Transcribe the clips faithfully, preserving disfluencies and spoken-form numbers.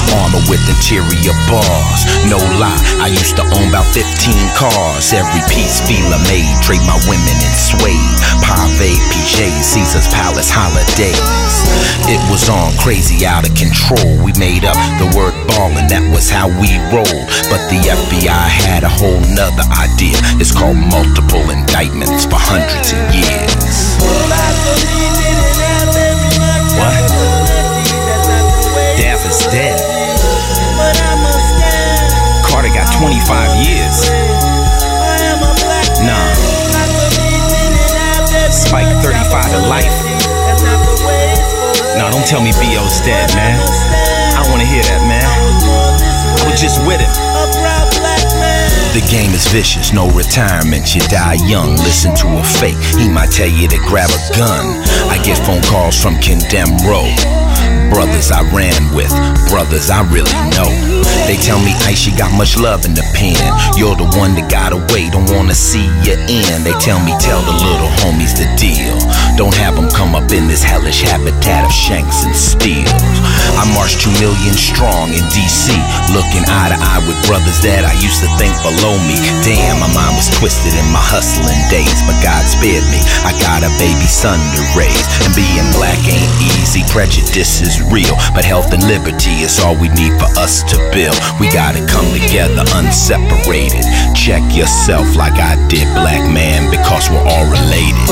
armor with interior bars. No lie, I used to own about fifteen cars. Every piece Fila made, trade my women in suede, Pave, P J, Caesar's Palace holidays. It was on crazy, out of control. We made up the word ballin', that was how we rolled. But the F B I had a whole nother idea. It's called multiple indictments for hundreds of years. What? Death is dead. Carter got twenty-five years. Nah. Spike thirty-five to life. Nah, don't tell me B O's dead, man. I don't wanna hear that, man. I was just with him. The game is vicious, no retirement, you die young. Listen to a fake, he might tell you to grab a gun. I get phone calls from Condemned Row. Brothers I ran with, brothers I really know. They tell me Ice, you got much love in the pen. You're the one that got away, don't wanna see you in. They tell me tell the little homies the deal. Don't have them come up in this hellish habitat of shanks and steels. I march two million strong in D C, looking eye to eye with brothers that I used to think below me. Damn, my mind was twisted in my hustling days, but God spared me. I got a baby son to raise, and being black ain't easy. Prejudice is real, but health and liberty is all we need for us to build. We gotta come together unseparated. Check yourself like I did, black man, because we're all related.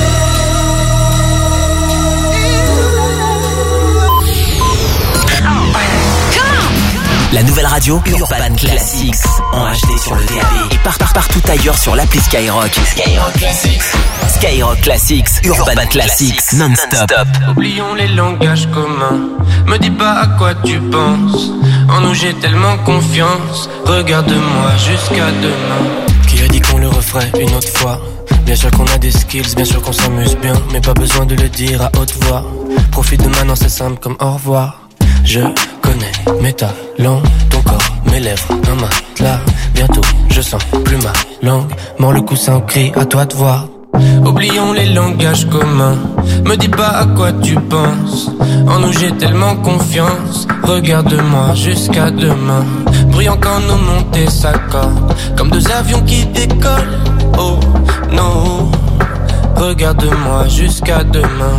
La nouvelle radio Urban Classics en H D sur le D A B et par, par, partout ailleurs sur l'appli Skyrock. Skyrock Classics. Skyrock Classics, Urban, Urban Classics, non-stop. Oublions les langages communs. Me dis pas à quoi tu penses. En nous j'ai tellement confiance. Regarde-moi jusqu'à demain. Qui a dit qu'on le referait une autre fois? Bien sûr qu'on a des skills, bien sûr qu'on s'amuse bien, mais pas besoin de le dire à haute voix. Profite de maintenant, c'est simple comme au revoir. Je connais mes talents, ton corps, mes lèvres, un matelas. Bientôt, je sens plus ma langue. Mord le coussin au cri, à toi de voir. Oublions les langages communs. Me dis pas à quoi tu penses. En nous j'ai tellement confiance. Regarde-moi jusqu'à demain. Brillant quand nos montées s'accordent, comme deux avions qui décollent. Oh non. Regarde-moi jusqu'à demain.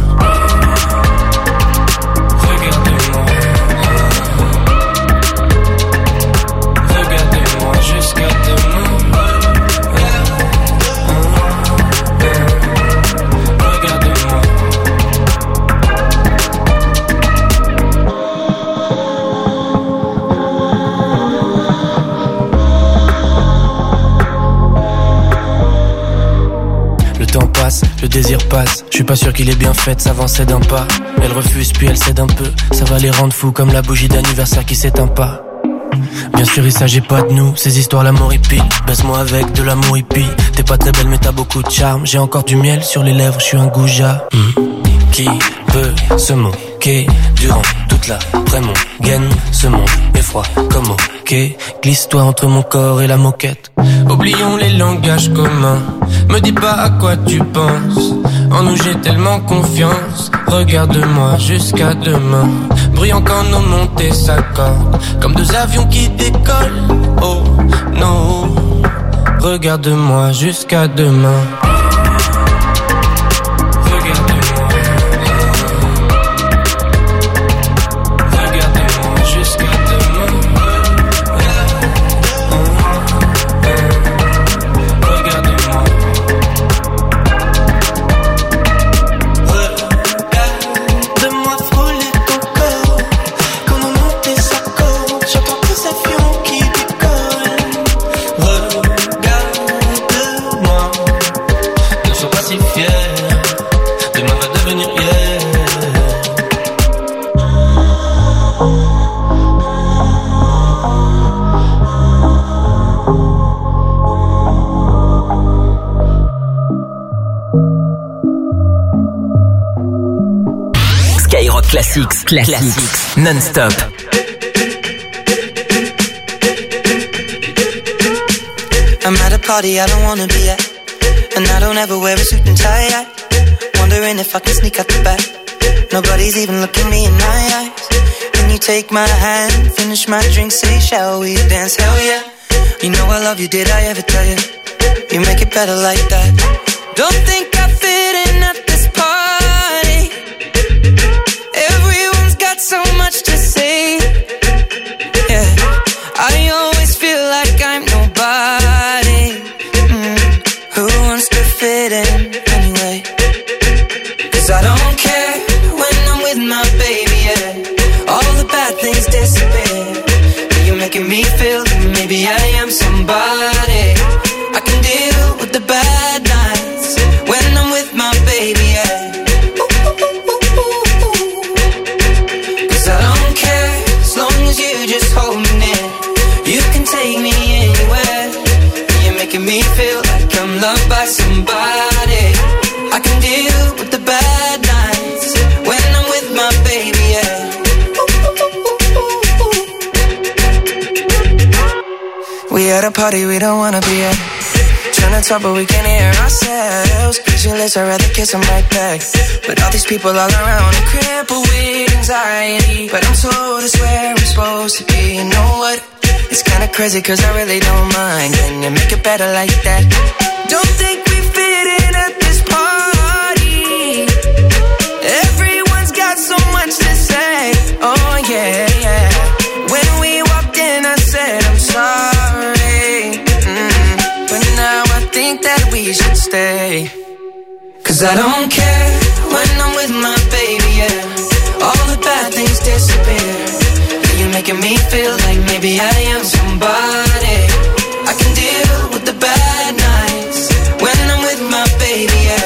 Le désir passe, je suis pas sûr qu'il est bien fait de s'avancer d'un pas. Elle refuse puis elle cède un peu, ça va les rendre fous comme la bougie d'anniversaire qui s'éteint pas. Bien sûr il s'agit pas de nous, ces histoires l'amour hippie. Baisse-moi avec de l'amour hippie. T'es pas très belle mais t'as beaucoup de charme. J'ai encore du miel sur les lèvres, je suis un goujat. mmh. Qui peut se moquer durant toute la après-mon gaine? Ce monde est froid comme ok. Glisse-toi entre mon corps et la moquette. Oublions les langages communs. Me dis pas à quoi tu penses. En nous j'ai tellement confiance. Regarde-moi jusqu'à demain. Brillant quand nos montées s'accordent, comme deux avions qui décollent. Oh non. Regarde-moi jusqu'à demain. Classics, classics, classics, non-stop. I'm at a party I don't wanna be at, and I don't ever wear a suit and tie. Wondering if I can sneak out the back. Nobody's even looking me in my eyes. Can you take my hand, finish finish my drink, say shall we dance? Hell yeah. You know I love you, did I ever tell you? You make it better like that. Don't think I fit in at this party. Everyone's got so much to say. Yeah, I always feel like I'm nobody. mm. Who wants to fit in anyway? Cause I don't care when I'm with my baby, yeah. All the bad things disappear. You're making me feel that maybe I am somebody. I can deal with the bad nights when I'm with my baby, yeah. Cause I don't care as long as you just hold me near. You can take me anywhere. You're making me feel like I'm loved by somebody. I can deal with the bad nights when I'm with my baby, yeah. We at a party we don't wanna be at. Trying to talk but we can't hear ourselves. Pictureless, I'd rather kiss them right back. But all these people all around are crippled with anxiety. But I'm told it's where I'm supposed to be. You know what? It's kinda crazy cause I really don't mind. Can you make it better like that? Don't think we fit in at this party. Everyone's got so much to say. Oh yeah, yeah. When we walked in I said I'm sorry. mm. But now I think that we should stay. Cause I don't care when I'm with my baby, yeah. All the bad things disappear. You're making me feel like maybe I am somebody. I can deal with the bad nights when I'm with my baby, yeah.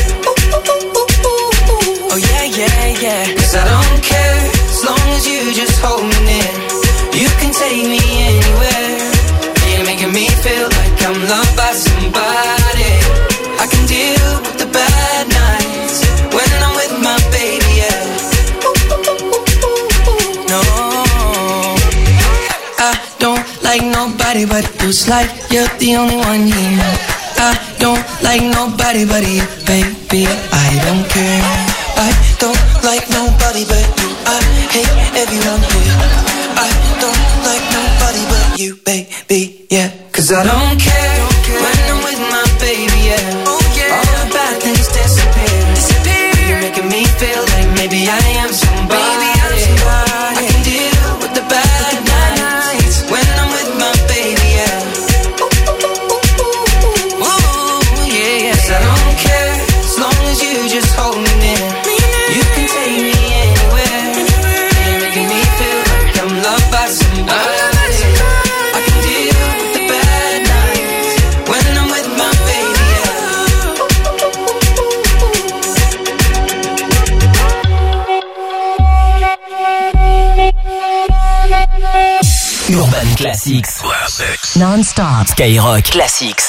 Oh yeah, yeah, yeah. Cause I don't care as long as you just hold me near. You can take me anywhere. You're making me feel like I'm loved by somebody. I can deal with the bad nights when I'm with my baby, yeah. No, I don't like nobody but you. It's like you're the only one here. I don't like nobody but you, baby. I don't care. I don't like nobody but you. I hate everyone here. I don't like nobody but you, baby, yeah. Cause I don't care when I'm with my baby, yeah. All the bad things disappear. You're making me feel like maybe I am somebody. I can deal with the bad nights when I'm with my baby, yeah. Ooh, yeah, yeah. Cause I don't care as long as you just hold me near. You can take me anywhere. You're making me feel like I'm loved by somebody. I can deal with the bad nights when I'm with my baby, yeah. Urban Classics. Non-stop. Skyrock Classics.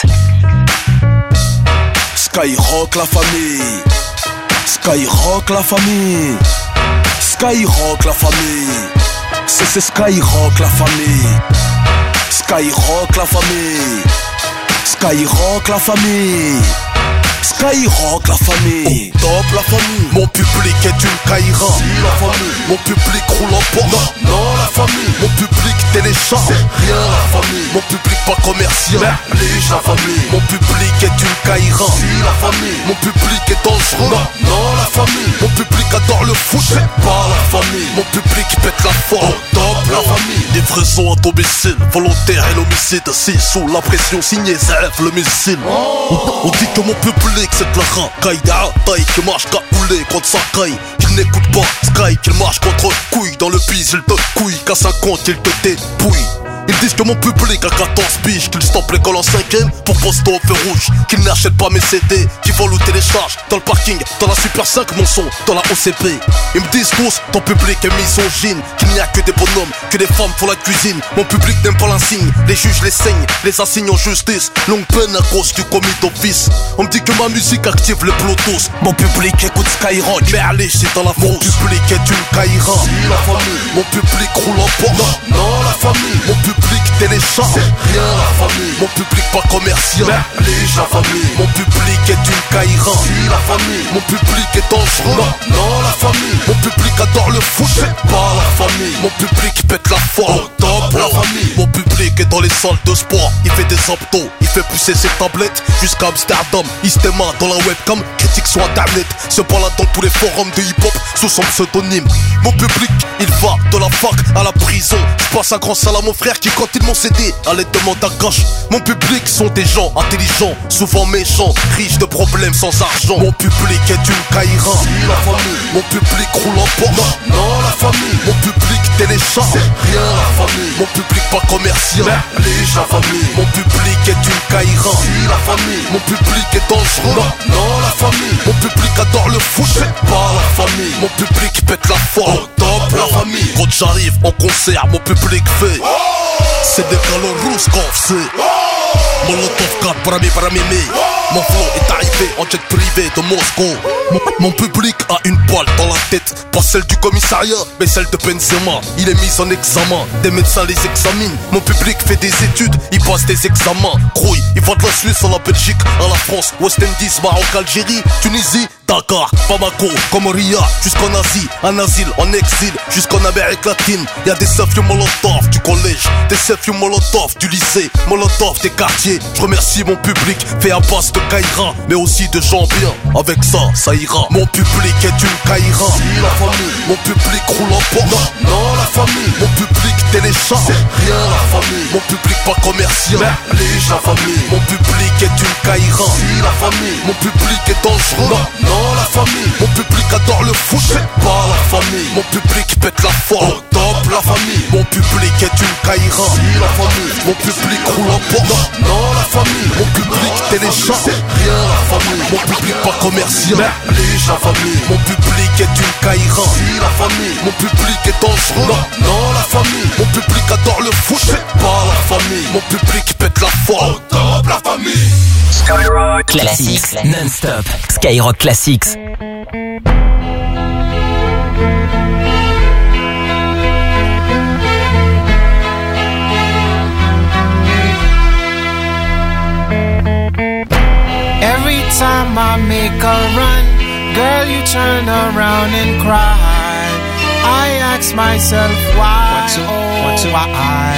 Skyrock la famille. Skyrock la famille. Skyrock la famille. C'est c'est Skyrock la famille. Skyrock la famille. Skyrock la famille. Skyrock la famille. Au top la famille. Mon public est une caïra. Si la famille. Mon public roule en Porsche. Non, non la famille. Mon public télécharge. C'est rien la famille. Mon public pas commercial. Merlige la famille. Mon public est une caïra. Si la famille. Mon public est dangereux. Non, non la famille. Mon public adore le foot. C'est pas la famille. Mon public pète la forme. Au top la famille. Livraison à domicile. Volontaire et l'homicide. Si sous la pression signé Zef le missile. Oh. On, on dit que mon public c'est de la racaille. Taille qui marche capoulé contre sa caille. Qu'il n'écoute pas Sky, qu'il marche contre couille. Dans le bise il te couille. Qu'à cinquante il te dépouille. Ils disent que mon public a quatorze piges, qu'ils stoppent l'école en cinquième pour poster au feu rouge, qu'ils n'achètent pas mes C D, qu'ils volent ou téléchargent dans le parking, dans la Super cinq mon son, dans la O C P. Ils me disent tous, ton public est misogyne, qu'il n'y a que des bonhommes, que des femmes font la cuisine. Mon public n'aime pas l'insigne, les juges les saignent, les assignent en justice. Longue peine à cause du commis d'office. On me dit que ma musique active le Bluetooth. Mon public écoute Skyrock, merlé c'est dans la fosse. Mon public est une caïra. Si la famille, mon public roule en Porsche. Non, non la famille, mon public et les chats, c'est rien la famille. Mon public pas commercial, néglige la famille. Mon public est une caïra, si la famille. Mon public est dangereux, non, non la famille. Mon public adore le foot, c'est pas la famille. Mon public pète la forme, top la famille. Mon public est dans les salles de sport, il fait des abdos, il fait pousser ses tablettes jusqu'à Amsterdam. Il se démarre dans la webcam, critique sur internet, se balade dans tous les forums de hip-hop sous son pseudonyme. Mon public, il va de la fac à la prison. Je passe un grand salam à mon frère qui quand ils m'ont cédé allait demander à gauche. Mon public sont des gens intelligents, souvent méchants, riches de problèmes sans argent. Mon public est une caïra, si la famille. Mon public roule en Porsche, non, non la famille. Mon public télécharge, c'est rien la famille. Mon public pas commercial, néglige la famille. Mon public est une caïra, si la famille. Mon public est dangereux, non, non la famille. Mon public adore le foot, c'est pas la famille. Mon public pète la forme, top la famille. Quand j'arrive en concert, mon public fait c'est des calorous qu'on fait. Molotov quatre para mí, para mimi. Mon flow est arrivé en jet privé de Moscou. Mon, mon public a une poêle dans la tête, pas celle du commissariat, mais celle de Benzema. Il est mis en examen, des médecins les examinent. Mon public fait des études, il passe des examens. Grouille, il va de la Suisse à la Belgique, à la France, West Indies, Maroc, Algérie, Tunisie, Dakar, Bamako, Comoria, jusqu'en Asie, un asile, en exil, jusqu'en Amérique latine. Y'a des selfies Molotov du collège, des selfies Molotov du lycée, Molotov des quartiers. Je remercie mon public, fait un passe de caïra, mais aussi de gens bien. Avec ça, ça ira. Mon public est une caïra, si la famille. Mon public roule en Porsche, non, non la famille. Mon public télécharge, c'est rien la famille. Mon public pas commercial, néglige la famille. Mon public est une caïra, si la famille. Mon public est dangereux, non, non la famille. Mon public adore le foot, c'est pas la famille. Mon public pète la forme, top la famille. Mon public est une caïra, si la famille. Mon public roule en Porsche, non, non la famille. Mon public télécharge, c'est rien la famille. Mon public pas commercial, néglige la famille. Mon public est une caïra, si la famille. Mon public est dangereux, non, non la famille. Mon public adore le foot, c'est pas la famille. Mon public pète la forme, top la famille. Skyrock Classics non-stop. Skyrock Classics. Every time I make a run, girl, you turn around and cry. I ask myself why, one, two, oh one, two. Why?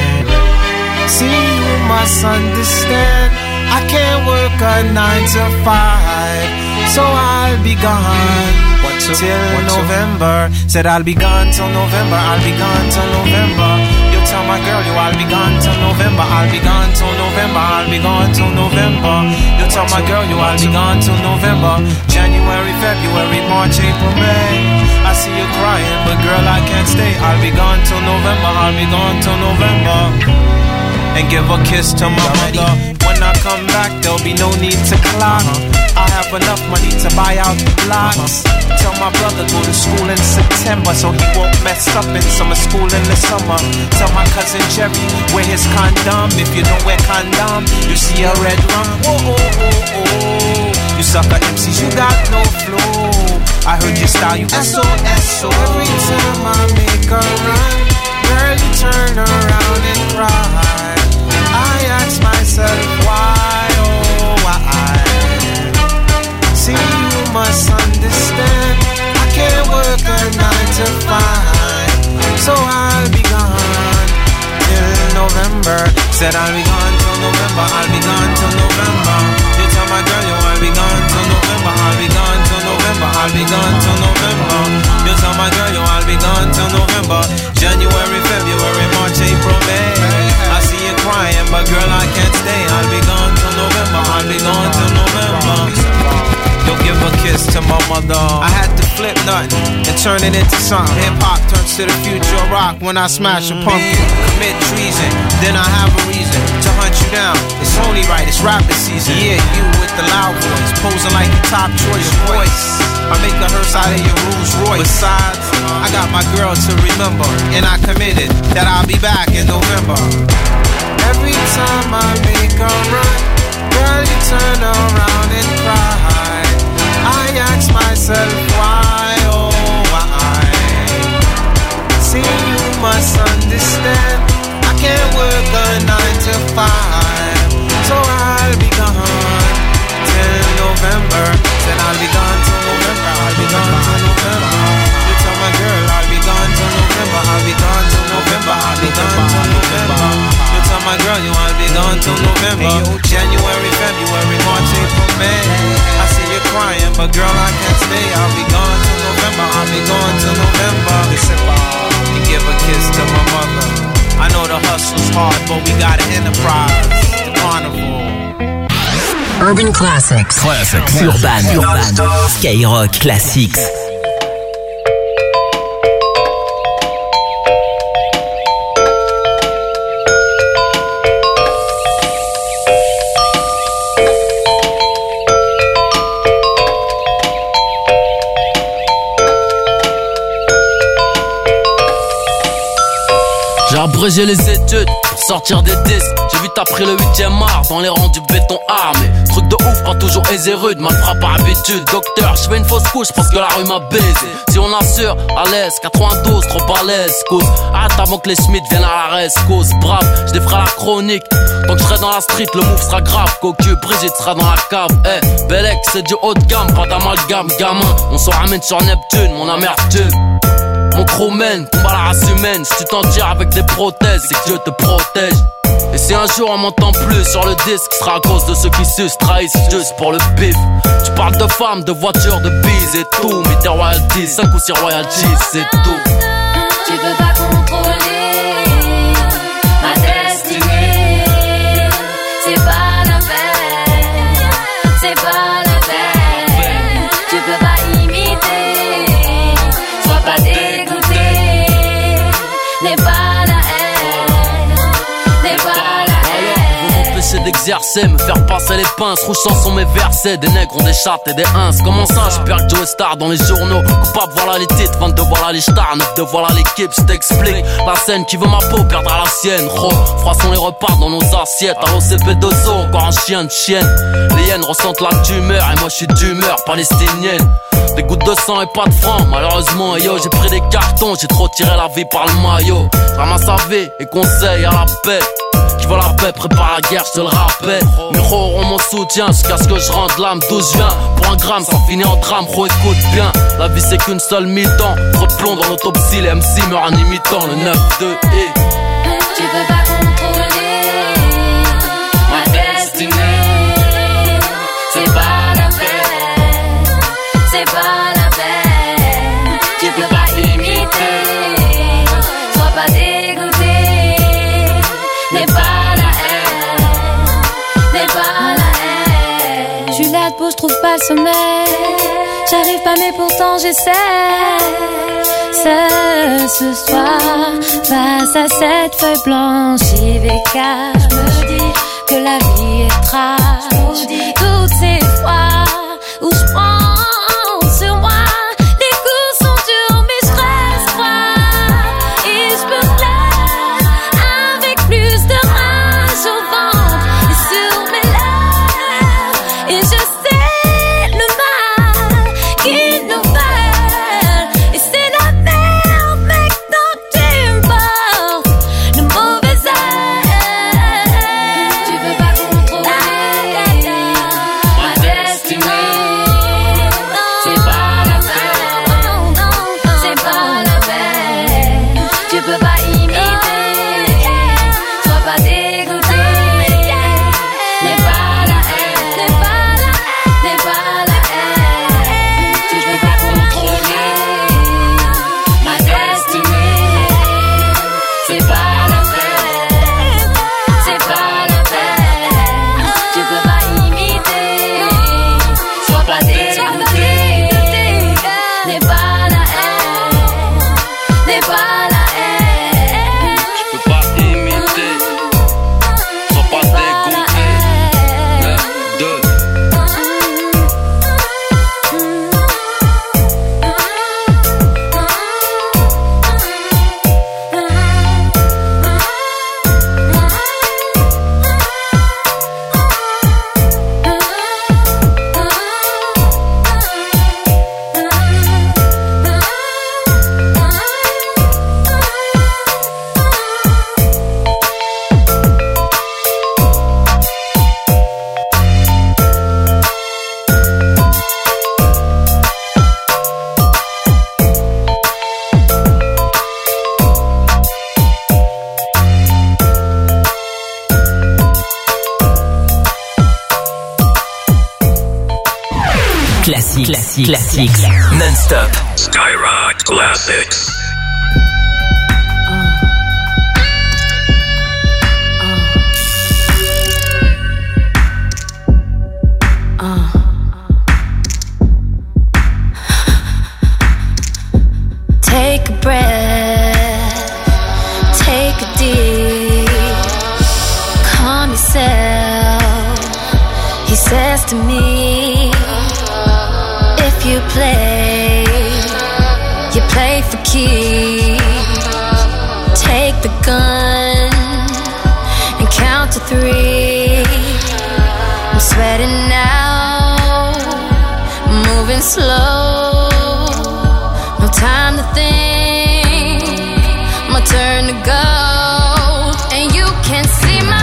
See, you must understand, I can't work a nine to five, so I'll be gone one, two, till one, November. Two. Said I'll be gone till November, I'll be gone till November. You tell my girl you I'll be gone till November, I'll be gone till November, I'll be gone till November. You tell my girl you I'll be gone till November. January, February, March, April, May. I see you crying, but girl I can't stay. I'll be gone till November, I'll be gone till November. And give a kiss to my mother. When I come back, there'll be no need to clock. Uh-huh. I have enough money to buy out the blocks. Uh-huh. Tell my brother go to school in September, so he won't mess up in summer school in the summer. Tell my cousin Jerry wear his condom. If you don't wear condom, you see a red rum. Oh, oh, oh, oh. You sucker M Cs, you got no flow. I heard your style, you S O S O. Every time I make a run, girl, you turn around and cry. I ask myself why, oh why? See, you must understand, I can't work a nine to five, so I'll be gone till November. Said I'll be gone till November, I'll be gone till November. You tell my girl you I'll be gone till November, I'll be gone till November, I'll be gone till November. You tell my girl you I'll be gone till November. January, February, March, April, May. I see you crying, but girl I can't stay. I'll be gone till November, I'll be gone till November. You'll give a kiss to my mother. I had to flip nothing and turn it into something. Hip-hop turns to the future of rock when I smash a pumpkin. Commit treason, then I have a reason to hunt you down. It's only right, it's rapid season. Yeah, you with the loud voice, posing like your top choice voice. I make a hearse out of your Rolls Royce. Besides, I got my girl to remember, and I committed that I'll be back in November. Every time I make a run, girl, you turn around and cry. I ask myself why, oh why? See, you must understand, I can't work a till November. Hey, yo, January, February, March, April, May. I see you crying, but girl, I can't stay. I'll be gone till November. I'll be gone till November. And give a kiss to my mother. I know the hustle's hard, but we got an enterprise. The carnival. Urban Classics. Classics. Urban. Urban. Skyrock Classics. J'ai abrégé les études pour sortir des disques. J'ai vite appris le huitième art dans les rangs du béton armé. Truc de ouf, pas toujours aisé rude, mal frappe par habitude. Docteur, je fais une fausse couche parce que la rue m'a baisé. Si on assure, à l'aise, quatre-vingt-douze, trop à l'aise, cause. Hâte avant que les Schmitt viennent à la rescousse. Brave, je défrais la chronique. Tant que je serai dans la street, le move sera grave. Cocu, Brigitte sera dans la cave. Eh, hey, Belek, c'est du haut de gamme, pas d'amalgame, gamin. On se ramène sur Neptune, mon amertume. Mon crewman, combat la race humaine. Si tu t'en tires avec des prothèses, c'est que Dieu te protège. Et si un jour on m'entend plus sur le disque, ce sera à cause de ceux qui sucent, trahissent juste pour le bif. Tu parles de femmes, de voitures, de bises et tout. Mais tes royalties, cinq ou six royalties, c'est tout. Tu peux pas contrôler ma destinée. C'est pas la peine, c'est pas la peine. Tu peux pas imiter, sois pas dégoûté. N'est pas la haine, n'est pas la haine. Vous m'empêchez d'exercer, me faire passer les pinces. Rouge chanson mes versets, des nègres ont des chattes et des ins. Comment ça, je perds Joe Star dans les journaux. Coupable, voilà les titres, vingt-deux, voilà les stars. neuf, deux, voilà l'équipe, je t'explique. La scène qui veut ma peau perdra la sienne. Ro, froissons les repas dans nos assiettes. À l'O C P deux O, encore un chien de chienne. Les hyènes ressentent la tumeur et moi je suis d'humeur palestinienne. Des gouttes de sang et pas de francs, malheureusement, yo, j'ai pris des cartons, j'ai trop tiré la vie par le maillot. Ramasse à vie et conseil à la paix. Qui veut la paix, prépare la guerre, je te le rappelle. Mes ros auront mon soutien jusqu'à ce que je rende l'âme. D'où je viens, pour un gramme, ça finit en drame. Ro, écoute bien, la vie c'est qu'une seule mi-temps. Trop de plomb dans l'autopsie, les M C meurent en imitant le neuf deux et. Tu peux pas contrôler ma destinée. C'est pas la peine, c'est pas la peine. Tu peux pas imiter, sois pas dégoûté. N'est pas la haine, n'est pas la haine. Je suis là de beau, je trouve pas le sommeil. J'arrive pas mais pourtant j'essaie. Seul ce soir, face à cette feuille blanche I V K, je me dis que la vie est trash. Toutes ces fois où je prends sur moi, les coups sont durs mais je reste froid. Et je me lève avec plus de rage au ventre et sur mes lèvres. Et je sais le mal qu'ils nous veulent. Et c'est la merde, mec, tant que tu me portes le mauvais air. Tu peux pas contrôler classique, classique, classique, non-stop. Skyrock Classics. Take a breath, take a deep, calm yourself. He says to me, if you play, you play for keeps. Take the gun and count to three. I'm sweating now, moving slow. No time to think, my turn to go. And you can see my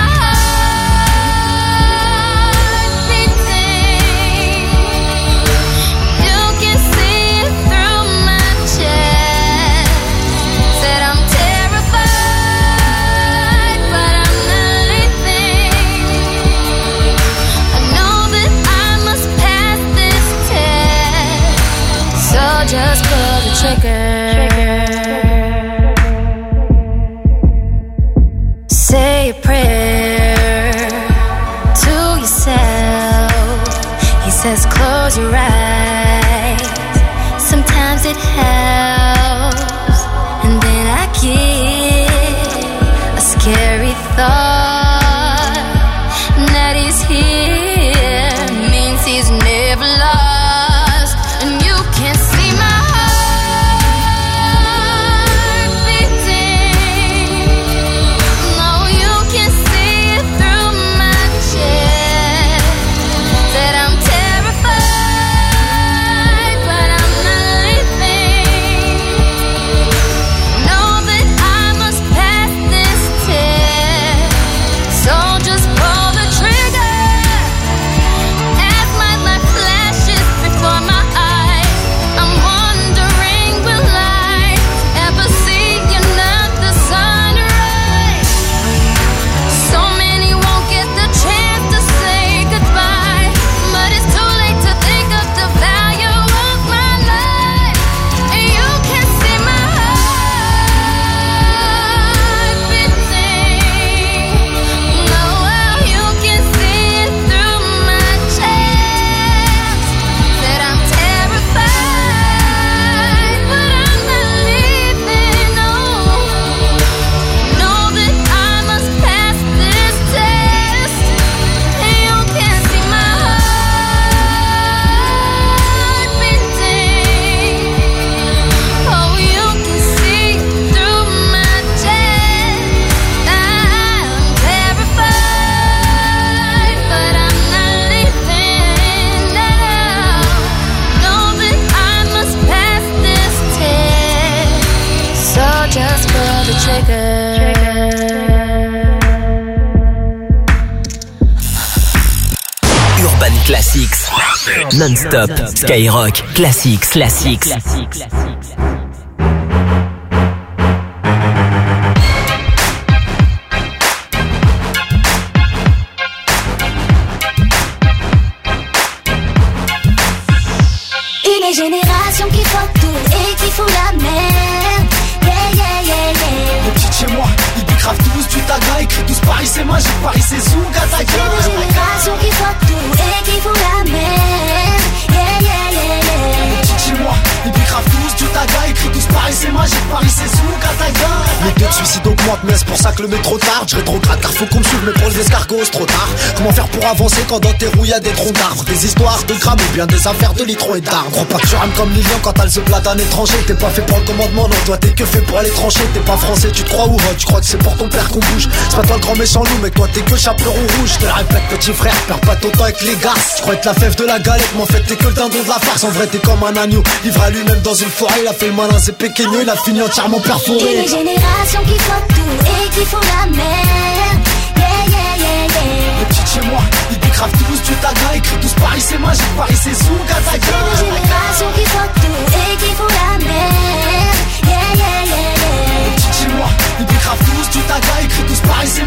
heart beating. You can see it through my chest. Said I'm terrified, but I'm not leaving. I know that I must pass this test. So just pull the trigger. Say a prayer to yourself. He says close your eyes. Sometimes it helps. And then I get a scary thought that he's here means he's never lost. And you can see my heart beating. No, you can see it through my chest. Said I'm terrified, but I'm not leaving. Know that I must pass this test. So just pull the trigger. As my life flashes before my eyes, I'm wondering, will I ever see another sunrise? So many won't get the chance to say goodbye, but it's too late to think of the value of my life. And you can see my heart beating. No, well, you can see it through my chest. Said I'm terrified, but I'm not leaving. No, know that I must pass this test. And you can see my heart beating. Oh, you can see through my chest. I'm terrified, but I'm not leaving. Now, know that I must pass this test. So just pull the trigger. Urban Classics, non-stop. Skyrock Classics, Classics. Une génération qui fuck tout et qui fout la merde. Yeah, yeah, yeah, yeah. Les petites chez moi, ils décravent tous du taga. Écrit tous Paris c'est magique, Paris c'est Zouga, ta Une génération qui fuck tout et qui fout la merde. Yeah, yeah, yeah, yeah. Les petites chez moi, ils décravent tous du taga. Écrit tous Paris c'est magique, Paris c'est Zouga, ta Les taux de suicide augmentent, mais c'est pour ça que le métro tarde. Je rétrograde car faut qu'on me suive, mais pour les escargots c'est trop tard. Comment faire pour avancer quand dans tes roues y'a des troncs d'arbres? Des histoires de grammes ou bien des affaires de litrons et d'arbres. Crois pas que tu rames comme Lilian quand elle se plate un étranger. T'es pas fait pour le commandement, non, toi t'es que fait pour aller trancher. T'es pas français, tu te crois ou vote, tu crois que c'est pour ton père qu'on bouge. C'est pas toi le grand méchant loup, mais toi t'es que chaperon rouge. Je te le répète petit frère, perds pas ton temps avec les gars. Tu crois être la fève de la galette, mais en fait t'es que le dindon de la farce. En vrai t'es comme un agneau, livré à lui-même dans une forêt. Il a fait le malin, c'est péquegneux, il a fini entièrement perforé. Une génération qui fuck tout et qui fout la merde. Yeah, yeah, yeah, yeah. Les petites chez moi, ils décravent tous du taga. Écrit tous Paris c'est magique, Paris c'est Zouga, ta Une génération qui fuck tout et qui fout la merde. Yeah, yeah, yeah, yeah. Les petites chez moi, ils décravent tous du taga. Écrit tous Paris c'est magique,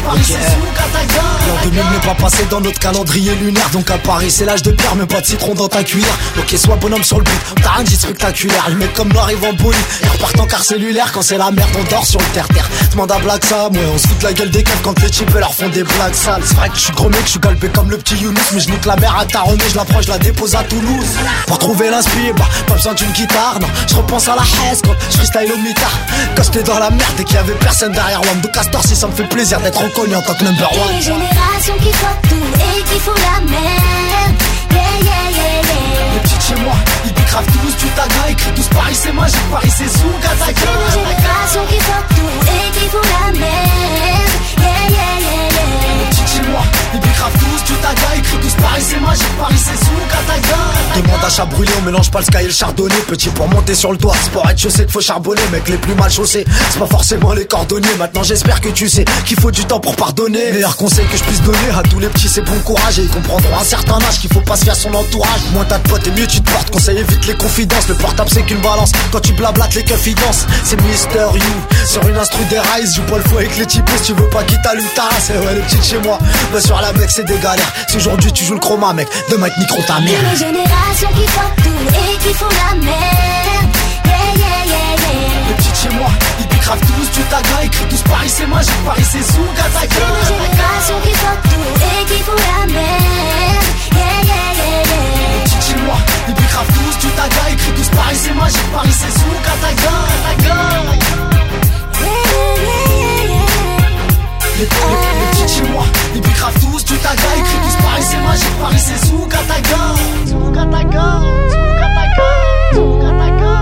Paris c'est Zouk à ta gueule. L'an deux mille n'est pas passé dans notre calendrier lunaire. Donc à Paris c'est l'âge de pierre, mais pas de citron dans ta cuillère. Ok, sois bonhomme sur le beat, t'as rien dit spectaculaire. Les mecs comme nous arrivent en bolide, ils repartent en car cellulaire. Quand c'est la merde on dort sur le terre-terre. Demande à Black Sam, ouais on se fout de la gueule des keufs quand les types leur font des blagues sales. C'est vrai que je suis gros mec, je suis galbé comme le petit Younous. Mais je nique la mer à Taronnet, je l'approche, je la dépose à Toulouse. Pour trouver l'inspire, bah pas besoin d'une guitare, non. Je repense à la haise quand je freestyle au mitard. Quand j'étais dans la merde et qu'il y avait personne derrière moi. De Castor si ça me fait plaisir d'être reconnu en tant que number one. Les générations qui fuck tout et qui font la merde. Yeah, yeah, yeah, yeah. Les petites chez moi, ils décravent tous du taga. Écrit tous Paris c'est magique, Paris c'est Zouk à ta gueule. Les générations qui fuck tout et qui font la merde. Yeah, yeah, yeah, yeah. Les petites chez moi, ils décravent tous du taga. Écrit tous Paris c'est magique, Paris c'est Zouk à ta gueule. Demande à chat brûlé, on mélange pas le sky et le chardonnay. Petit pour monter sur le toit, c'est pour être chaussé qu'il faut charbonner. Mec les plus mal chaussés, c'est pas forcément les cordonniers. Maintenant j'espère que tu sais qu'il faut du temps pour pardonner. Meilleur conseil que je puisse donner à tous les petits c'est bon courage. Et ils comprendront à un certain âge qu'il faut pas se fier à son entourage. Moins t'as de potes et mieux tu te portes. Conseil évite les confidences, le portable c'est qu'une balance. Quand tu blablates les keufs ils dansent. C'est Mister You, sur une instru des rise. Joue pas le fou avec les types si tu veux pas quitter ta c'est ouais les petites chez moi. Mais sur la mec c'est des galères. Si aujourd'hui tu joues le chroma mec, demain te micro ta mère. Les générations qui fuck tout et qui font la merde. Yeah, yeah, yeah, yeah. Les petites chez moi, ils décravent tous du taga. Écrit tous Paris c'est magique, Paris c'est Zouk à ta gueule. Les générations qui fuck tout et qui font la merde. Yeah, yeah, yeah, yeah. Les petites chez moi, ils décravent tous du taga. Écrit tous Paris c'est magique, Paris c'est Zouk à ta gueule, à ta gueule. Yeah, yeah, yeah, yeah. Les, les, les petites chez moi, ils décravent tous du taga. Écrit tous Paris c'est magique, Paris c'est Zouk à ta gueule. Zouk à ta gueule, Zouk à ta gueule, Zouk à ta gueule.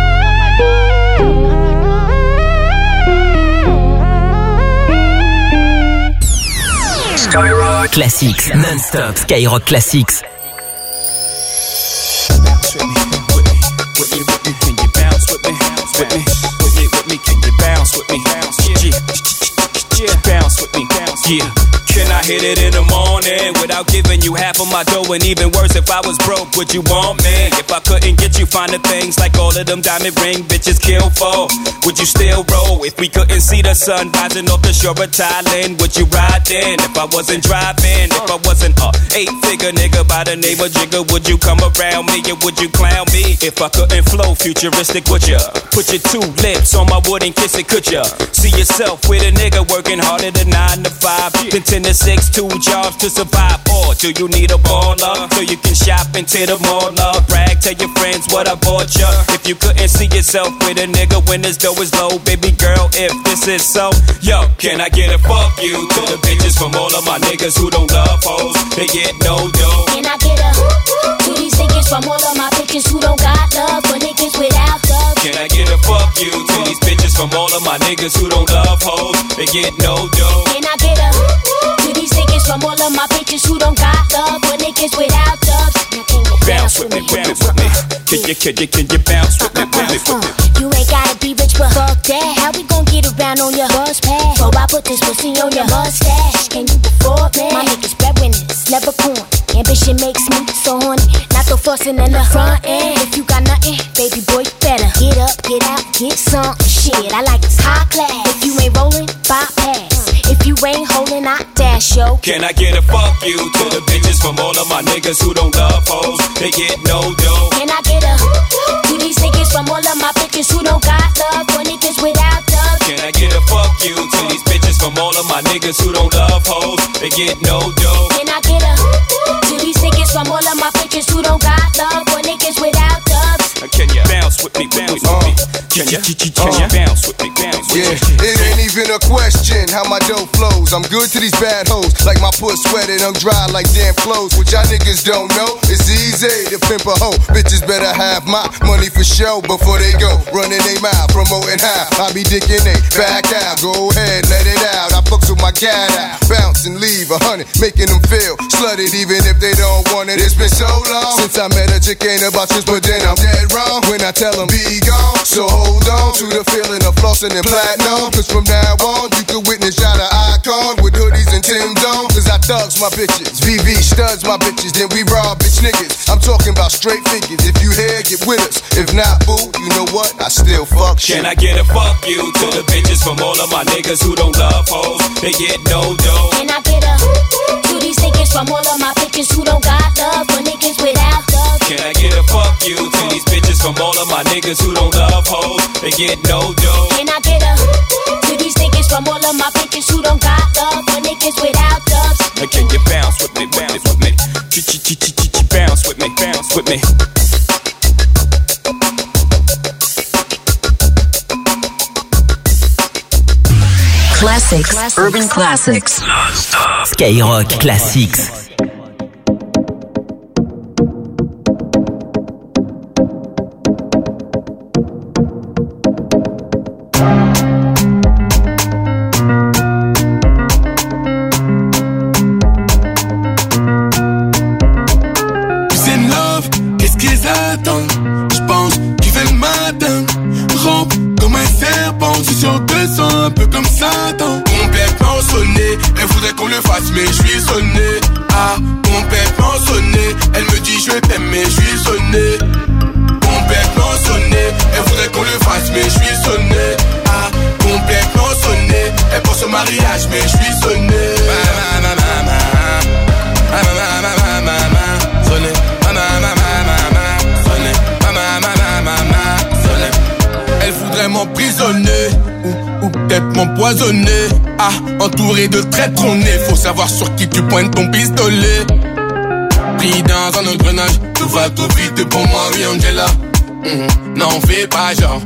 Skyrock Classics, non-stop Skyrock Classics. Yeah. Can I hit it in the morning without giving you half of my dough? And even worse, if I was broke, would you want me? If I couldn't get you finer things like all of them diamond ring bitches kill for, would you still roll? If we couldn't see the sun rising off the shore of Thailand, would you ride then? If I wasn't driving, if I wasn't a eight-figure nigga by the name of Jigga, would you come around me or would you clown me? If I couldn't flow futuristic, would ya? Put your two lips on my wood and kiss it, could ya? See yourself with a nigga working harder than nine to five, then ten to six, two jobs to survive. Or do you need a baller so you can shop into the mall? Brag, tell your friends what I bought ya. If you couldn't see yourself with a nigga when his dough is low, baby girl, if this is so, yo, can I get a fuck you to the bitches from all of my niggas who don't love hoes? They get no dough. Can I get a to these niggas from all of my bitches who don't got love for niggas without love? Can I get a fuck you to these bitches from all of my niggas who don't love hoes? They get no dough. Can I get a to these niggas from all of my bitches who don't got love for niggas without love? Bounce with me, bounce with me. Can you, can you, can you bounce with me, with me, with me? You ain't gotta be rich, but fuck that. How we gon' get around on your bus pass? So I put this pussy on your mustache. Can you afford me? My niggas breadwinners, never corn. Ambition makes me so horny. Not so fussing in the front end. If you got nothing, baby boy, you better get up, get out, get some shit. I like this high class. If you ain't rolling, bypass. If you ain't holding, I dash, yo. Can I get a fuck you to the bitches from all of my niggas who don't love hoes? They get no dough. Can I get a to these niggas from all of my bitches who don't got love for niggas without love? Can I get a fuck you to these bitches from all of my niggas who don't love hoes? They get no dough. Can I get a to these niggas from all of my bitches who don't got love for niggas without love? Can you bounce with me, bounce with me? Can you, can you bounce with me, bounce with me? Yeah, it ain't even a question how my dough flows. I'm good to these bad hoes, like my puss sweated, I'm dry like damn clothes. What y'all niggas don't know, it's easy to pimp a hoe. Bitches better have my money for show before they go running they mouth, promoting how I be dicking they back out. Go ahead, let it out. I fucks with my cat out, bounce and leave a hundred, making them feel slutted even if they don't want it. It's been so long since I met a chick, ain't about this, but then I'm dead wrong when I tell them be gone. So hold on to the feeling of flossing and platinum, cause from now on you can witness y'all the icon with hoodies and Tim's on. Cause I thugs my bitches, V V studs my bitches, then we rob bitch niggas. I'm talking about straight figures. If you here, get with us. If not, boo, you know what? I still fuck shit. Can I get a fuck you to the bitches from all of my niggas who don't love hoes? they get no dough. Can I get a to these niggas from all of my bitches who don't got love for niggas without love? Can I get a fuck you to these bitches from all of my niggas who don't love hoes? They get no dough. Can I get a to these niggas from all of my bitches who don't got love for niggas without love? Hey, can you bounce with me, bounce with me? Ch-ch-ch-ch-ch bounce with me, bounce with me. Classics, classics. Urban Classics. Skyrock Classics. Un peu comme Satan, complètement sonné. Elle voudrait qu'on le fasse, mais je suis sonné. Ah, complètement sonné. Elle me dit je t'aime, mais je suis sonné. Complètement sonné. Elle voudrait qu'on le fasse, mais je suis sonné. Ah, complètement sonné. Elle pense au mariage, mais je suis sonné. Sonné. Sonné. Elle voudrait m'emprisonner. Ou peut-être m'empoisonner. Ah, entouré de traîtres on est. Faut savoir sur qui tu pointes ton pistolet. Pris dans un engrenage, tout va trop vite pour moi, oui Angela. Mmh, n'en fais pas genre.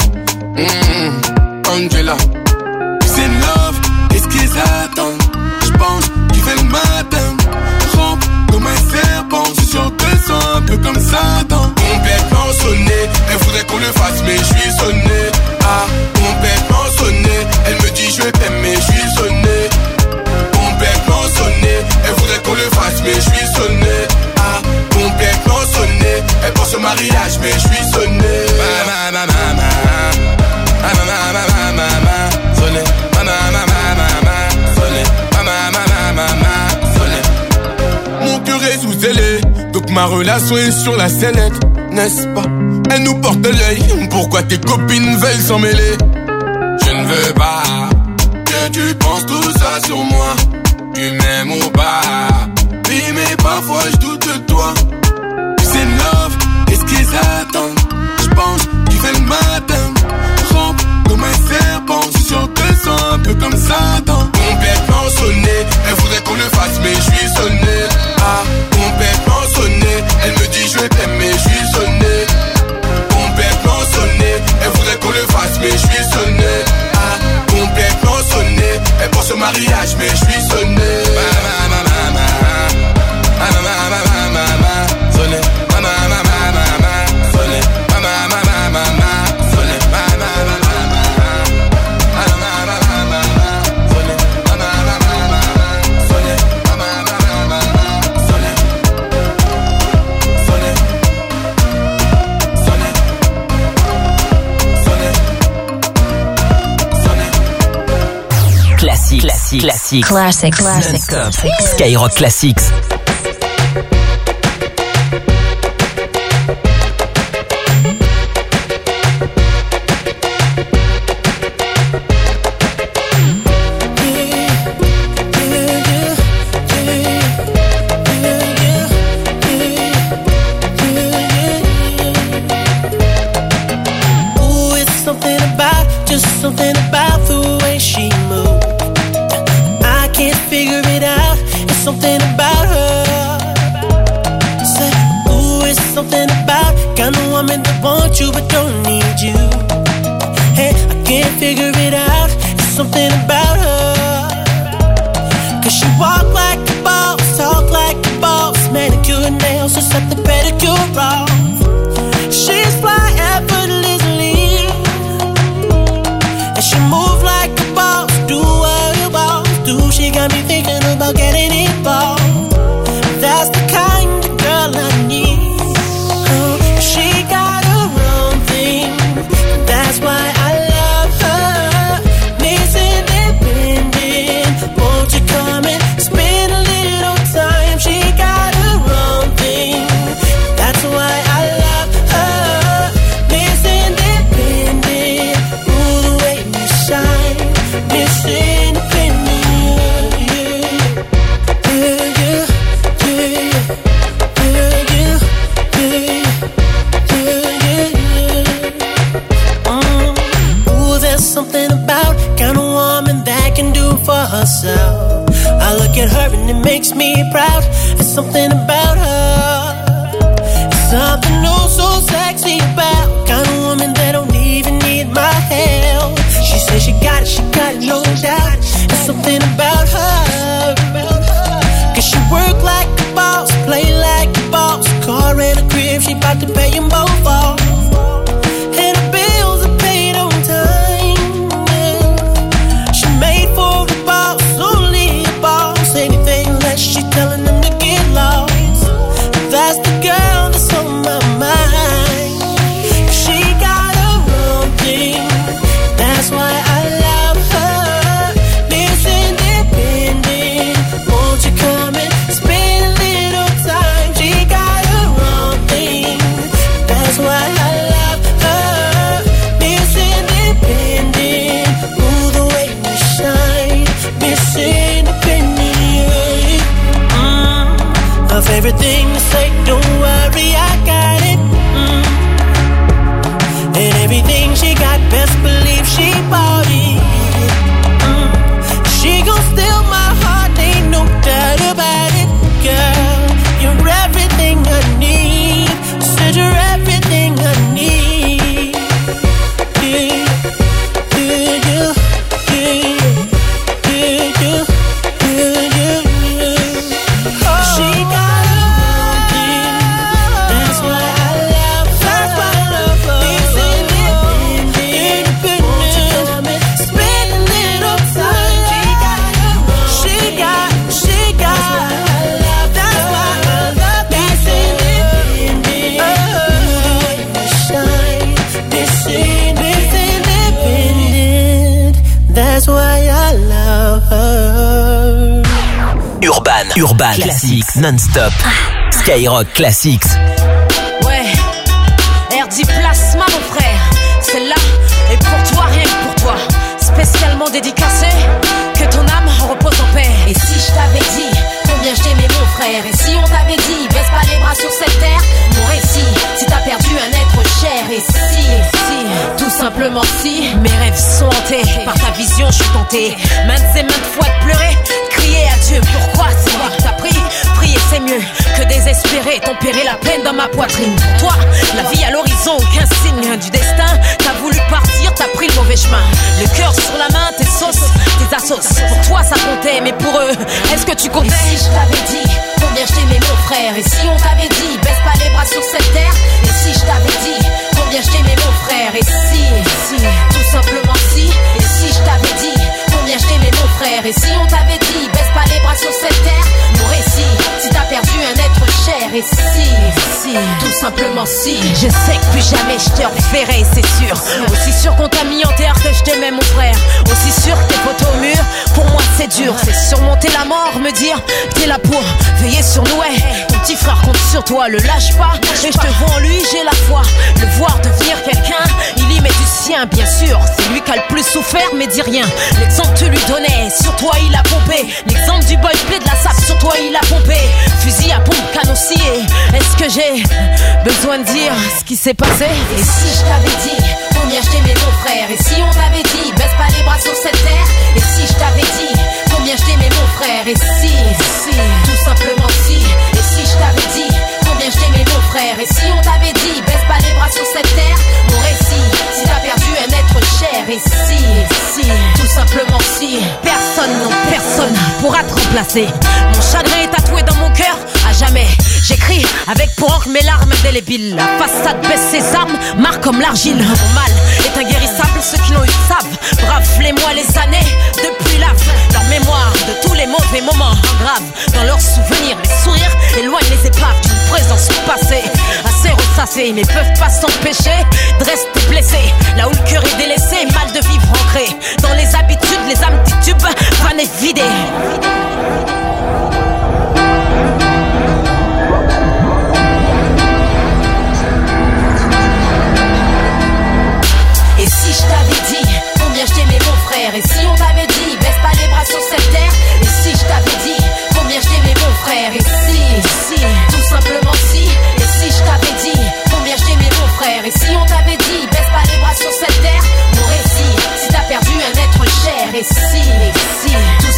Mmh, Angela. C'est love, qu'est-ce qu'ils attendent? J'pense qu'il fait le matin. Rampe comme un serpent. Je suis sûr que c'est un peu comme Satan. Complètement sonné. Elle voudrait qu'on le fasse, mais je suis sonné. Ah, complètement sonné. Elle me dit je t'aime, mais je suis sonné. Complètement sonné. Elle voudrait qu'on le fasse, mais je suis sonné. Ah, complètement sonné. Elle pense au mariage, mais je suis sonné. Ma ma ma ma ma. Ma ma ma ma ma ma. Sonné. Ma ma ma ma ma ma. Sonné. Ma ma ma ma ma ma. Sonné. Mon cœur est sous scellé, donc ma relation est sur la sellette, n'est-ce pas? Elle nous porte l'œil. Pourquoi tes copines veulent s'en mêler? Je ne veux pas que tu penses tout ça sur moi. Tu m'aimes ou pas? Oui, mais parfois je doute de toi. C'est love, qu'est-ce qu'ils attendent? Je pense qu'il fait le matin. Rampe comme un serpent. Je suis sûr que c'est un peu comme Satan. Complètement sonné. Elle voudrait qu'on le fasse, mais je suis sonné. Ah, complètement sonné. Elle me dit je t'aime, mais je suis sonné. Complètement sonné. Elle voudrait qu'on le fasse, mais je suis sonné. Ah, complètement sonné. Elle pense au mariage, mais je suis sonné. Ma ma ma ma ma. Ma ma ma ma ma ma. Sonné. Ma ma ma ma ma ma. Sonné. Ma ma ma ma ma ma. Sonné. Ma ma ma ma ma ma. Ma ma ma ma ma ma. Sonné. Ma ma ma ma ma ma. Sonné. Ma ma ma ma ma ma. Sonné. Sonné. Sonné. Classique, classique, classique, classic, classic, Skyrock Classics. Ooh, it's something about, just something about the way she moves. I can't figure it out. It's something about her. Say, ooh, it's something about kind of woman that wants you but don't need you. Hey, I can't figure it out. It's something about her. Cause she walk like a boss, talk like a boss, manicure and nails, so set the pedicure off. She's fly effortlessly, and she move like a boss, do what you boss do. She got me thinking about getting involved. That's the kind of girl I need. Oh, she got her own thing, that's why I love her. Miss Independent, won't you come and spend a little time? She got her own thing, that's why I for herself. I look at her and it makes me proud. There's something about her, it's something oh so sexy about. Kind of woman that don't even need my help. She says she got it, she got it, no doubt. There's something about her, cause she work like a boss, play like a boss. Car and a crib, she bout to pay them both off. And her bills are paid on time, yeah. She made for a boss, only a boss. Anything less, she telling them to get lost. That's the girl that's on my mind. She got her own thing, that's why I love her. Miss Independent, won't you come and spend a little time? She got her own thing, that's why I love her. Miss Independent, ooh, the way you shine. Miss Independent, mm. Her favorite thing to say, don't worry, I got it. Mm. And everything she got, best believe she bought it. Mm. She gon' steal my heart, ain't no doubt about it. Girl, you're everything I need. Said you're everything I need. Yeah, yeah, yeah, yeah, yeah, yeah, yeah, yeah, yeah. Oh. She got her own thing, that's why I love her. That's why I love her. Miss Independent, won't you come and spend a little time? She got her own She got, she got. That's why I love Miss Independent. Oh, you shine, Miss Independent. That's why I love her. Urban, Urban Classics non-stop. Skyrock Classics. Ouais, R D Plasma mon frère, celle-là est pour toi, rien que pour toi. Spécialement dédicacé, que ton âme repose en paix. Et si je t'avais dit combien je t'aimais mon frère, et si on t'avait dit baisse pas les bras sur cette terre, mon récit, si t'as perdu un être cher, et si, et si, Tout simplement si mes rêves sont hantés par ta vision, je suis tenté maintes et maintes fois de pleurer, crier à Dieu. Pourquoi c'est moi qui t'as pris? Prier c'est mieux que désespérer, tempérer la peine dans ma poitrine. Pour toi, la vie à l'horizon, aucun signe du destin. T'as voulu partir, t'as pris le mauvais chemin. Le cœur sur la main, tes sauces, tes assos. Pour toi ça comptait, mais pour eux, est-ce que tu comptais? Et si je t'avais dit combien je t'aimais mon frère, et si on t'avait dit baisse pas les bras sur cette terre, et si je t'avais dit combien je t'aimais mon frère, et si, et si, tout simplement si, et si je t'avais dit combien je t'aimais mon frère, et si on t'avait dit baisse pas les bras sur cette terre, mon récit, si t'as perdu un être cher, et si, et si, tout simplement si, je sais que plus jamais je te reverrai, c'est sûr. Aussi sûr qu'on t'a mis en terre que je t'aimais mon frère, aussi sûr que tes photos au mur, pour moi c'est dur. C'est surmonter la mort, me dire que t'es là pour veiller sur nous, ouais. Ton petit frère compte sur toi, le lâche pas. Et je te vois en lui, j'ai la foi. Le voir devenir quelqu'un, il y met du sien, bien sûr. C'est lui qui a le plus souffert, mais dis rien. L'exemple que tu lui donnais, sur toi il a pompé. L'exemple du boy play de la sape, sur toi il a pompé. Fusil à pompe, canon scié. Est-ce que j'ai besoin de dire ce qui s'est passé? Et si je t'avais dit combien je t'aimais mon frère, et si on t'avait dit baisse pas les bras sur cette terre, et si je t'avais dit combien je t'aimais mon frère, et si, et si, tout simplement si, et si je t'avais dit combien je t'aimais mon frère, et si on t'avait dit baisse pas les bras sur cette terre, mon récit, si t'as perdu un être cher, et si, et si, tout simplement si, personne, non personne pourra te remplacer. Mon chagrin est tatoué dans mon cœur à jamais. J'écris avec pour encre mes larmes indélébiles. La façade baisse ses armes, marque comme l'argile. Mon mal est inguérissable, ceux qui l'ont eu savent. Brave les mois, les années, depuis la fin. Leur mémoire de tous les mauvais moments gravent dans leurs souvenirs. Les sourires éloignent les épaves d'une présence passée. Assez ressassée, mais peuvent pas s'empêcher de rester blessés. Là où le cœur est délaissé, mal de vivre ancré dans les habitudes, les âmes titubes, vannes et vidées. Et si je t'avais dit combien je t'aimais mon frère, et si on t'avait dit baisse pas les bras sur cette terre, et si je t'avais dit combien je t'aimais mon frère, et si, et si, tout simplement si, et si je t'avais dit combien je t'aimais mon frère, et si on t'avait dit baisse pas les bras sur cette terre, mon récit, si t'as perdu un être cher, et si, et si, tout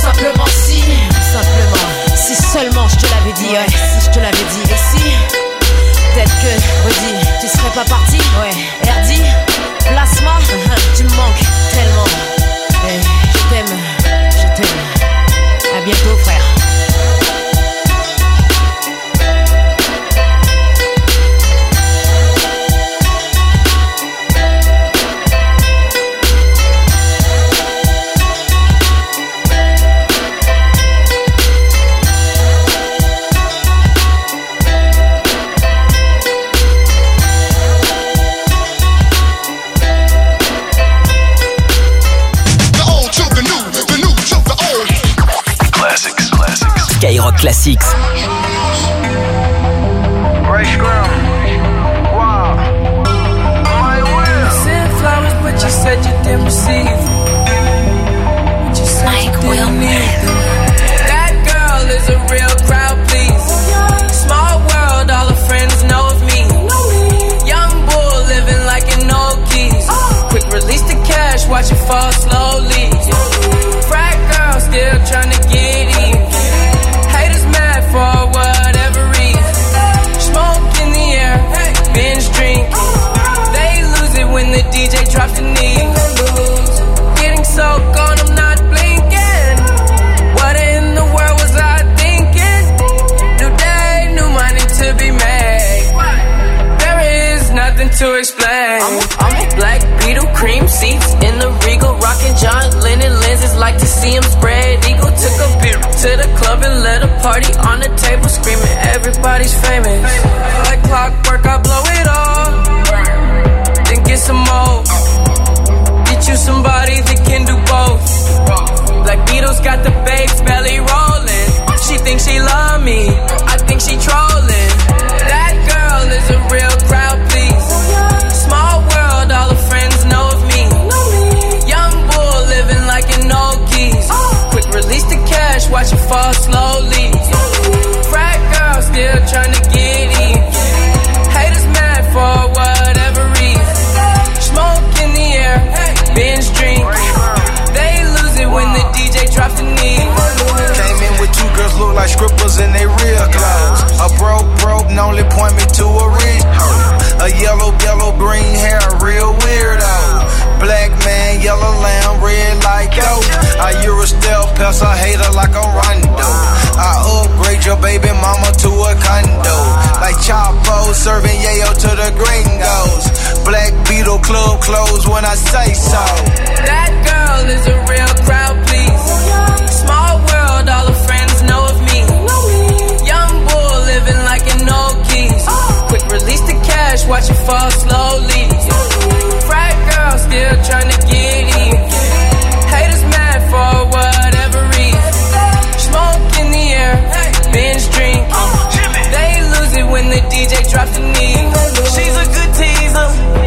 pas parti? Ouais. R D, Plasma, tu me manques tellement. Hey, je t'aime, je t'aime. À bientôt, frère. Skyrock Classics. Flowers, but you said you didn't receive. You said Mike you didn't need them. That girl is a real crowd, please. Small world, all her friends know of me. Young bull living like an old keys. Quick release the cash, watch it fall slowly. Frat girl still trying to get in. Haters mad for whatever reason. Smoke in the air, binge drink. They lose it when the D J drops the knee. Getting so gone, I'm not blinking. What in the world was I thinking? New day, new money to be made. There is nothing to explain. I'm, I'm a black Beetle, cream seats in the Regal, rocking John Lennon lenses, like to see him spread eagle. Took a beer to the club and let a party on the table, screaming everybody's famous. Like clockwork, I blow it all, then get some more. Get you somebody that can do both. Black Beatles got the babes belly rolling. She thinks she love me, I think she trolling. That girl is a real crowd, please. Small world, all her friends know of me. Young bull living like an old keys. Quick release the cash, watch it fall slowly. Frat girl still trying to get in. Haters mad for whatever reason. Smoke in the air, binge drink. They lose it when the D J drops the knee. Came in with two girls look like strippers in they real clothes. A broke, broke, only point me to a rich. A yellow, yellow, green hair, real weirdo. Black man, yellow lamb, red like dope. I Eurostep, pass a hater like a rondo. I upgrade your baby mama to a condo. Like Chapo, serving yayo to the gringos. Black Beetle club closed when I say so. That girl is a real crowd, please. Small world, all her friends know of me. Young bull living like an old keys. Quick release the cash, watch it fall slowly. Frat girl still trying to get in. Haters mad for whatever reason. Smoke in the air, binge drink. They lose it when the D J drops the knee. She's a good teaser,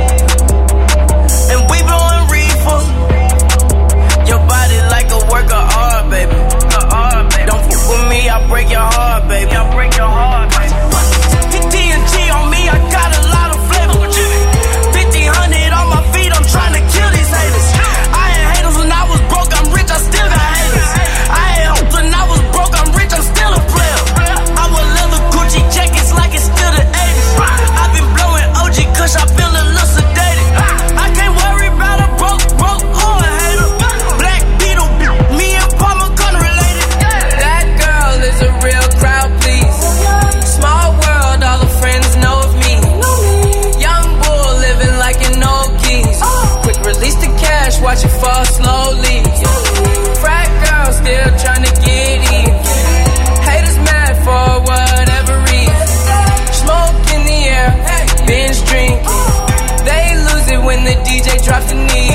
and we blowing reefer. Your body like a work of art, baby. Don't fuck with me, I'll break your heart, baby. I'll break your heart, baby. T N G on me, I got a lot of flavor. fifteen hundred on my feet, I'm trying to kill these haters. I had haters when I was broke, I'm rich, I still got haters. I had hopes when I was broke, I'm rich, I'm still a player. I wear leather Gucci jackets like it's still the eighties. I've been blowing O G Kush, I feel a little sedated. I can't worry about a broke, broke, or a hater. Black Beetle, me and Palmer gun related. That girl is a real crowd, please. Small world, all her friends know of me. Young bull living like an old keys. Quick release the cash, watch it fall slowly. Frat girl still trying to get in. Haters mad for whatever reason. Smoke in the air, binge drink. They lose it when the D J drops the knee.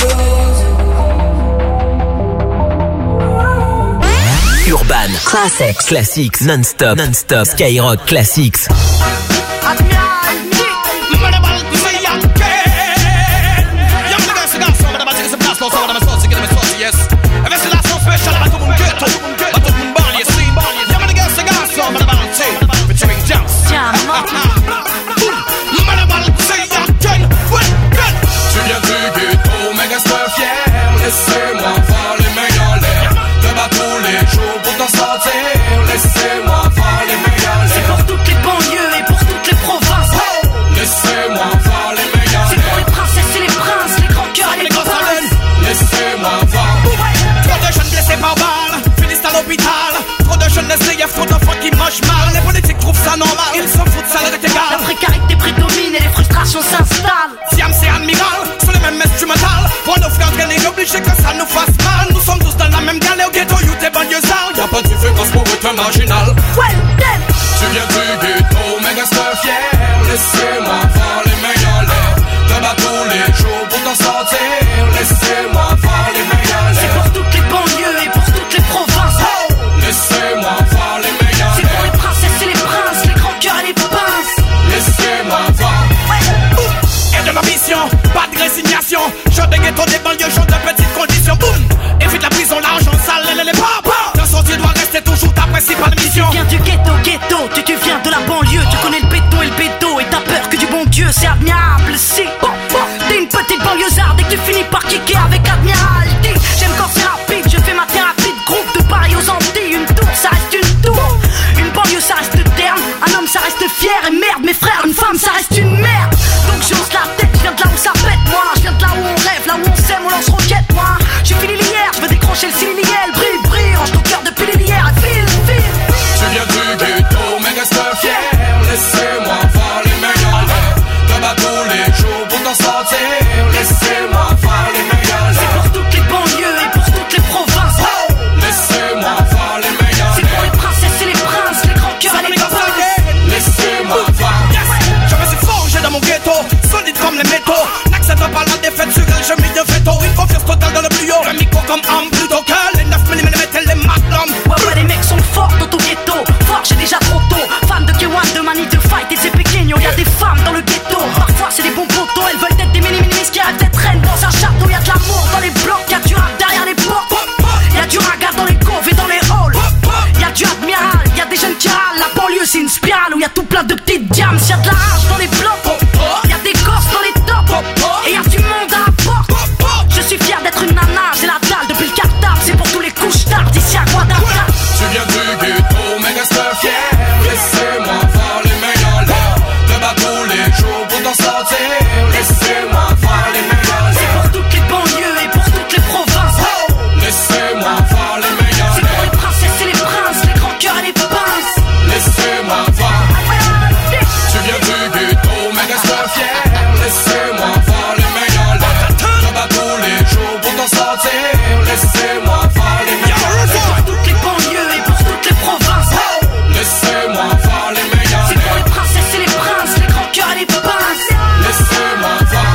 Urban Classics. Classics non-stop. Non-stop. Skyrock Classics. Laissez-moi voir les mains en l'air. Je bats tous les jours pour t'en sortir. Laissez-moi voir les mains en l'air. C'est pour toutes les banlieues et pour toutes les provinces. obligé que ça nous fasse mal. Nous sommes tous dans la même galère au ghetto, you t'es banlieusard. Y'a pas de différence pour être un marginal. Well then. Tu viens du ghetto, mais reste fier. Laissez-moi voir les mains en l'air. Te bats tous les jours pour t'en sortir. Laissez-moi voir les mains en l'air. C'est pour toutes les banlieues et pour toutes les provinces. Oh, laissez-moi voir les mains en l'air. C'est pour les princesses et les princes, les grands cœurs et les pinces. Laissez-moi voir. Et de l'ambition, pas de résignation. Chante des ghettos, des banlieues, chante de petites conditions. Boum. Évite la prison, l'argent sale, les les papas. Ton sortie doit rester toujours ta principale mission. Tu viens du ghetto, ghetto, tu, tu viens de la banlieue. Tu connais le béton et le béto. Et t'as peur que du bon Dieu, c'est admirable. Si, oh, oh, t'es une petite banlieusarde et que tu finis par kicker avec admiralité. J'aime quand c'est rapide, je fais ma thérapie de groupe de Paris aux Antilles. Une tour, ça reste une tour. Une banlieue, ça reste terne. Un homme, ça reste fier. Et merde, mes frères, une femme, ça reste une merde. Donc je hausse la tête, je viens de là où ça pète, moi. Je viens de là où on rêve, là où on s'aime, on lance roquette, moi. J'ai fini l'hier, je veux décrocher le ciliel. Brille, brille, range ton cœur depuis l'hier. File, file. Tu viens du ghetto, mais reste fier. Laissez-moi voir les mains en l'air. Te bats tous les jours pour t'en sortir. Laissez-moi voir les mains en l'air. C'est pour toutes les banlieues et pour toutes les provinces. Oh, laissez-moi voir les mains en l'air. C'est pour les princesses et les princes, les grands cœurs et les pinces. Laissez-moi voir. Yes. Je me suis forgé dans mon ghetto, solide comme les métaux. N'accepte pas la défaite sur elle, je mets de veto. Une confiance totale dans le plus haut. Le micro comme arme plutôt que les neuf millimètres et les magnums. Ouais, ouais, les mecs sont forts dans ton ghetto. Fort, j'ai déjà trop tôt. Fan de K un, de Mani, de Fight et de Pequeño. Y'a des femmes dans le ghetto. Parfois, c'est des bons potos. Elles veulent être des mini-minimis qui rêvent d'être reines dans un château. Y'a de l'amour dans les blocs. Y'a du rap derrière les portes. Y'a du raga dans les coves et dans les halls. Y'a du admiral, y'a des jeunes qui râlent. La banlieue, c'est une spirale où y'a tout plein de petites diams. Y'a de la rage dans les blocs. Y'a des gosses dans les tops. Et y'a du monde à la porte. Je suis fier d'être une nana. J'ai la dalle depuis le cartable. C'est pour tous les couches tard d'ici à Guadalajara. Tu viens du ghetto, mais reste fier. Laissez-moi voir les mains en l'air. Te bats tous les jours pour t'en sortir. Laissez-moi voir les mains en l'air. C'est pour toutes les banlieues et pour toutes les provinces. Oh, laissez-moi voir les mains en l'air. C'est pour les princesses et les princes, les grands cœurs et les pinces. Laissez-moi voir. Tu viens du ghetto, mais reste fier. Laissez-moi voir les mains en l'air. Te bats tous les jours pour t'en sortir. Laissez-moi voir les mains en l'air. C'est pour toutes les banlieues et pour toutes les provinces. Oh, laissez-moi voir les mains en l'air. C'est pour les princesses et les princes, les grands cœurs et les pinces. Laissez-moi voir.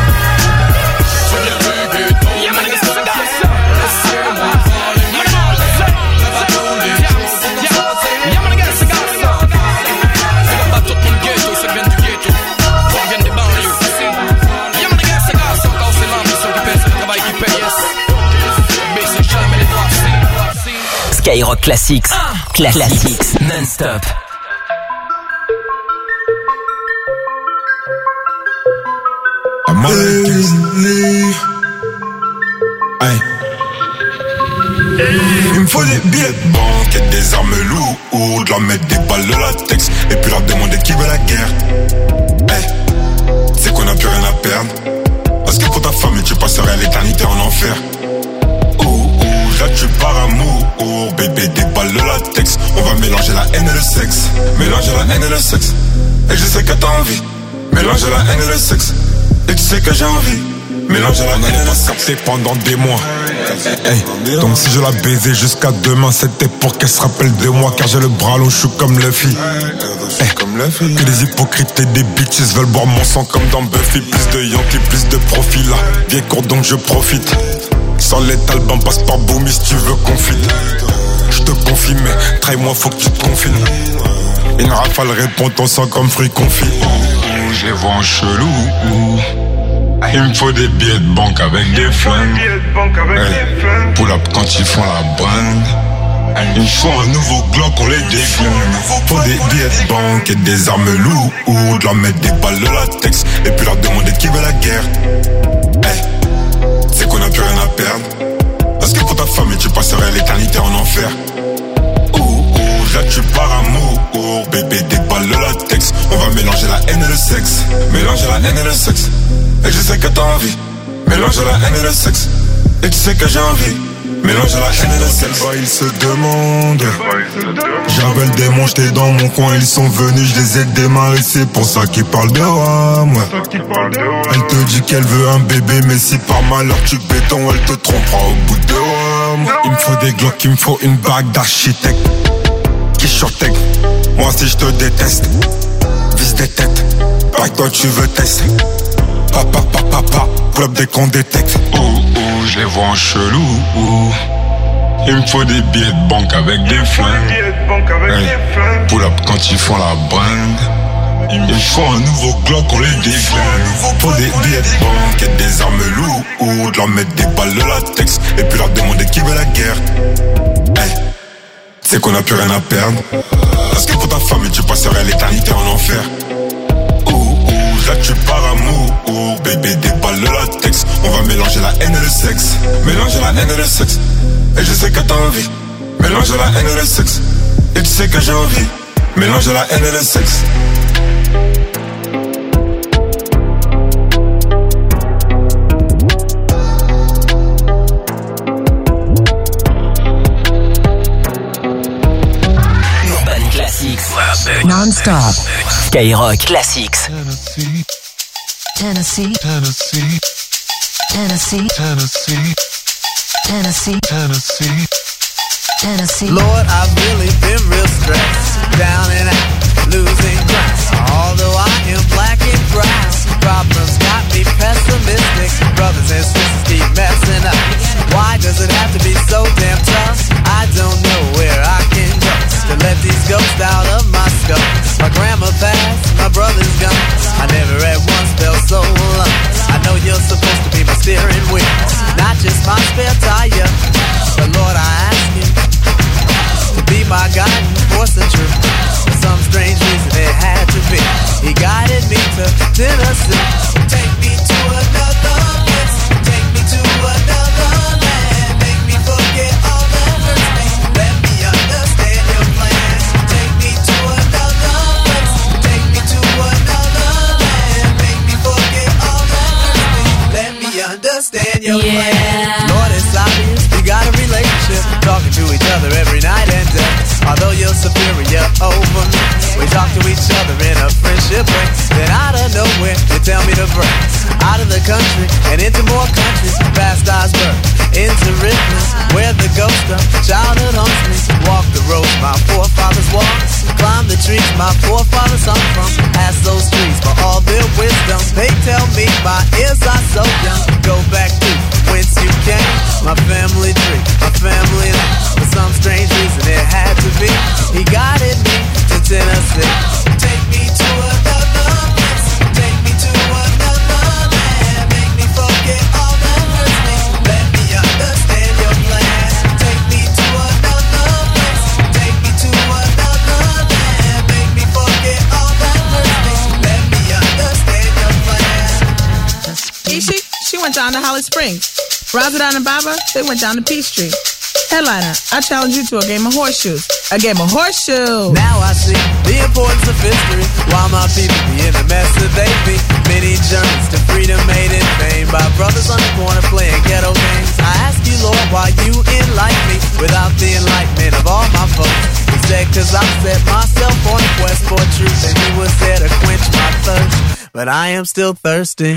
Tu viens du ghetto, mais reste fier. Laissez-moi voir les mains en l'air. Te bats tous les jours pour t'en sortir. Laissez-moi voir les mains en l'air. C'est pas tout le ghetto, ceux qui viennent du ghetto. Ceux qui viennent des banlieues. Y'a mon gars, c'est grâce encore, c'est l'ambition qui paye, c'est le travail qui paye, yes. Mais c'est jamais les droits, c'est. Skyrock Classics, Classics non-stop. I'm Hey. Il me faut des billets de banque et des armes lourdes, leur mettre des balles de latex et puis leur demander qui veut la guerre. Hey. C'est qu'on a plus rien à perdre. Parce que pour ta famille tu passerais l'éternité en enfer. Ouh ouh, là tu pars amour, bébé des balles de latex. On va mélanger la haine et le sexe. Mélanger la haine et le sexe. Et je sais que t'as envie. Mélanger la haine et le sexe. Et tu sais que j'ai envie. Mélanger la haine et le sexe pendant des mois. Hey, donc si je la baisais jusqu'à demain, c'était pour qu'elle se rappelle de moi. Car j'ai le bras long, je suis comme Luffy. Hey, que des hypocrites et des bitches veulent boire mon sang comme dans Buffy. Plus de Yankee, plus de profil là. Bien court donc je profite. Sans les talbans, passe par Boomy si tu veux qu'on file. Je te confie mais trahis-moi faut que tu te confines. Une rafale répond ton sang comme fruit confit. Je les vois en chelou. Il me faut des billets de banque avec des flingues. Hey, pull up quand ils font la bande. Il me faut un nouveau Glock, on les déflingue. Faut des billets de banque et des armes lourdes, leur mettre des balles de latex et puis leur demander qui veut la guerre. Hey, c'est qu'on a plus rien à perdre. Parce que pour ta famille tu passerais l'éternité en enfer. Ouh ouh, là tu pars amour, bébé des balles de latex. On va mélanger la haine et le sexe. Mélanger la haine et le sexe. Et je sais que t'as envie. Mélanger la haine et le sexe. Et tu sais que j'ai envie. Mélange à la haine et le sexe. Bah, ils se demandent. J'avais le démon, j'étais dans mon coin, ils sont venus, je les ai démarrés, c'est pour ça qu'ils parlent de rame. Elle te dit qu'elle veut un bébé, mais si par malheur tu béton, elle te trompera au bout de rame. Il me faut des glocks, il me faut une bague d'architecte. Qui shortec, moi si je te déteste, vise des têtes, pas que toi tu veux tester. Papa, papa, papa, club dès qu'on détecte. Oh, oh, je les vois en chelou. Oh. Il me faut des billets de banque avec des flingues. Hey. Pull up quand ils font la bringue. Il me faut un nouveau Glock, on les déglingue. Faut des billets de banque et des armes lourdes. Leur mettre des balles de latex et puis leur demander qui veut la guerre. Hey. C'est qu'on a plus rien à perdre. Parce que pour ta famille tu passerais l'éternité en enfer. Ouh, ouh, là tu pars amour. Ouh, bébé des balles de latex. On va mélanger la haine et le sexe. Mélanger la haine et le sexe. Et je sais que t'as envie. Mélange la haine et le sexe. Et tu sais que j'ai envie. Mélange la haine et le sexe. Urban Classics non-stop. Skyrock Classics. Tennessee, Tennessee, Tennessee, Tennessee, Tennessee, Tennessee, Tennessee. Lord, I've really been real stressed, down and out, losing ground. Although I am black and brown, problems got me pessimistic. Brothers and sisters keep messing up. Why does it have to be so damn tough? I don't know where I can go to let these ghosts out of my skull. My grandma passed, my brother's gone. I never at once felt so alone. I know you're supposed to be my steering wheel, not just my spare tire. But Lord, I ask you to be my guiding force and truth. For some strange reason it had to be. He guided me to Tennessee. Take me to another place. Take me to another land. Make me forget all that hurts me. Let me understand your plan. Take me to another place. Take me to another land. Make me forget all that hurts me. Let me understand your yeah. plan. Lord, it's obvious we got a relationship, talking to each other every night and day. Although you're superior over me, we talk to each other in a friendship way. Then out of nowhere, you tell me to break out of the country and into more countries, past Iceberg, into Richmond, where the ghost of childhood haunts me. Walk the roads my forefathers walked, climb the trees my forefathers hung from. Ask those trees for all their wisdom. They tell me my ears are so young. Go back to whence you came, my family tree, my family name. For some strange reason it had to be. He guided me to Tennessee. Take me to another place. Take me to another land. Make me forget all that hurts me. Let me understand your plan. Take me to another place. Take me to another land. Make me forget all that hurts me. Let me understand your plan. Ishi, she went down to Holly Springs. Razadon and Baba, they went down to Peachtree. Headliner, I challenge you to a game of horseshoes. A game of horseshoes. Now I see the importance of history. While my people be in the mess that they be. Many journeys to freedom made in vain by brothers on the corner playing ghetto games. I ask you, Lord, why you enlighten me without the enlightenment of all my folks. He said, cause I set myself on a quest for truth, and he was there to quench my thirst. But I am still thirsty.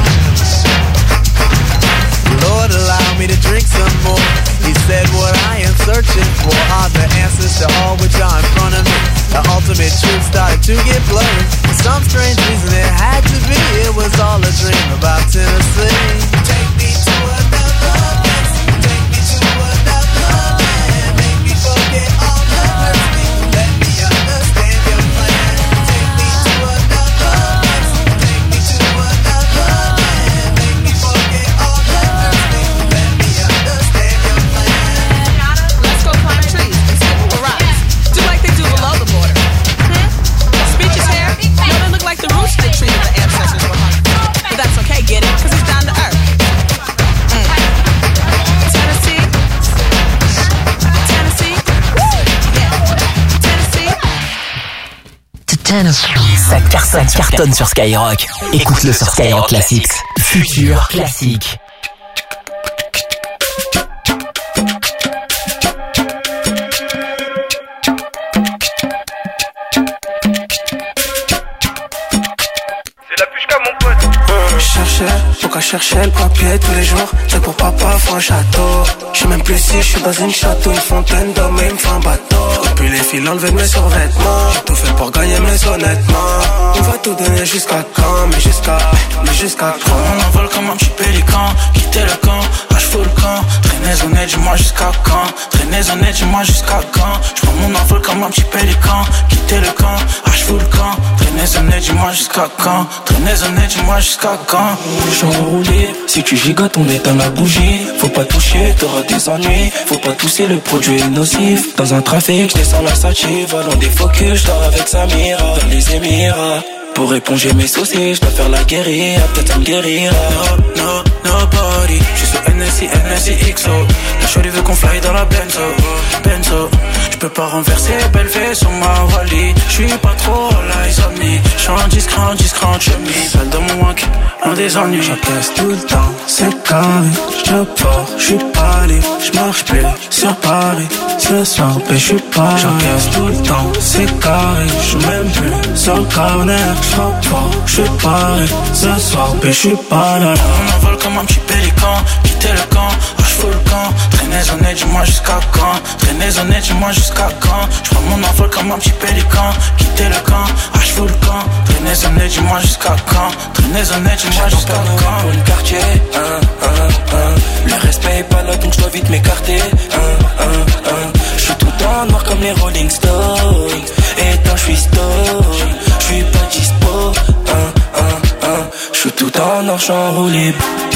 Lord, allow me to drink some more. He said what I am searching for are the answers to all which are in front of me. The ultimate truth started to get blurry. For some strange reason it had to be. It was all a dream about Tennessee. Take me to another place. Take me to another land. Make me forget all that hurts me. Let me understand your plan. Take me to another place. Take me to another land. Make me forget all that hurts me. Let me understand your plan. Let's go climb trees and skip over rocks. Do like they do below the border. Hmm? Speeches here? No, they look like the roots they treated the ancestors were hung. But that's okay, get it? Cause it's down to earth. Mm. Tennessee? Tennessee? Woo! Yeah. Tennessee? Tennessee. Ça cartonne, cartonne sur Skyrock. Écoute-le sur Skyrock Classics. Futur classique. qu'à chercher le papier tous les jours. C'est pour papa, faut un château. J'sais même plus si j'suis dans une château, une fontaine d'hommes et il me fait un bateau. Depuis les fils enlever mes survêtements. J'ai tout fait pour gagner, mais honnêtement, on va tout donner jusqu'à quand, mais jusqu'à, mais jusqu'à quand. On envole comme un petit pélican, quitter le camp, lâche fous le camp. Traînez honnête, dis-moi jusqu'à quand. Traînez honnête, dis-moi jusqu'à quand. J'prends mon envol comme un petit pélican, quitter le camp, lâche fous le camp. Traînez honnête, dis-moi jusqu'à quand. Traînez honnête, dis-moi jusqu'à quand. J'suis enroulé, si tu gigotes, on éteint la bougie. Faut pas toucher, t'auras des ennuis. Faut pas tousser, le produit est nocif. Dans un trafic, j'descends la sative. Volant des focus, j'dors avec Samira. Dans les Émirats, pour éponger mes soucis, j'dois faire la guérilla. Peut-être ça me guérira. No, no, nobody. J'suis sur N S I, N S I X O. La shorty veut qu'on fly dans la Benzo, Benzo. J'peux pas renverser, belle fée sur ma Wally. J'suis pas trop all eyes on me. J'suis en discret, discret en chemise. Seul dans mon wank, loin des ennuis. J'encaisse tout le temps, c'est carré. J'te pas, j'suis pas libre. J'marche plus sur Paris. Ce soir, ben j'suis pas. J'encaisse tout le temps, c'est carré. J'suis même plus sur le corner. J'frappe pas, j'suis pareil. Ce soir, ben j'suis pas là. On envole comme un petit pélican, quitter le camp, lâche fous le camp. Traînez honnête, dis-moi jusqu'à quand. Traînez honnête, dis-moi jusqu'à quand. J'prends mon envol comme un petit pélican, quitter le camp, lâche fous le camp. Traînez honnête, dis-moi jusqu'à quand. Traînez honnête, dis-moi jusqu'à quand. Pour le quartier, hein, hein, hein. Le respect est pas là donc j'dois vite m'écarter, hein, hein, hein. J'suis tout en noir comme les Rolling Stones. Et quand j'suis stone, j'suis pas dispo, hein, hein, hein. J'suis tout en noir, j'enroulé.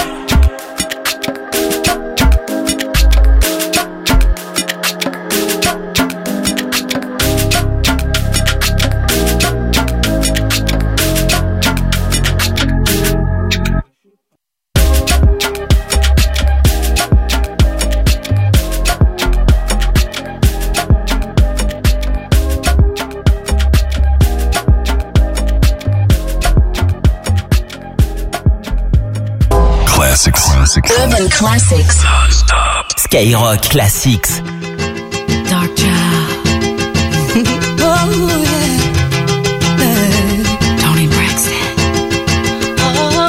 Urban Classics. Skyrock Classics. Dark Child. Oh yeah. Yeah. Tony Braxton. Oh.